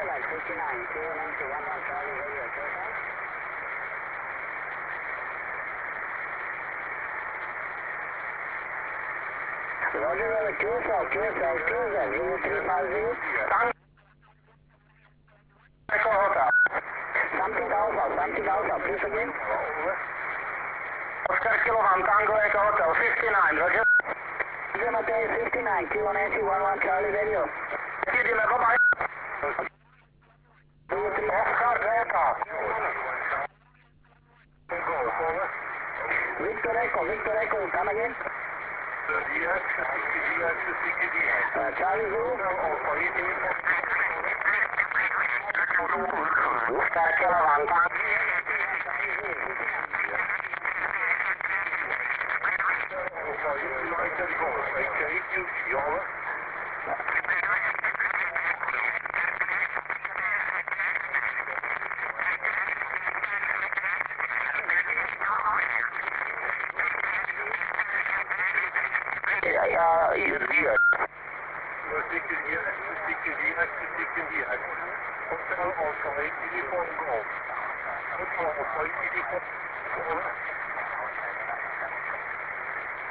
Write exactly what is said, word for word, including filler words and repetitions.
like fifty-nine, two one nine two one one Charlie Radio, Total. Roger, Roger, Q S L, Q S L, Q S L, zero three five zero. Echo Hotel. Something Alpha, something Alpha, please again. Oscar Kilo one Tango Echo Hotel, fifty-nine, Roger. Roger, Mateo, fifty-nine, Q one nine two one one Charlie Radio. Видим, bye-bye. Oscar Delta. Victor Echo, Victor Echo, come again. Uh, Charlie Zulu. Oscar Kilo one Tango. Ja, hier, hier. We stikken hier, we stikken hier, we stikken hier. Hotel Oscar, uniform golf. Hotel Oscar, uniform golf.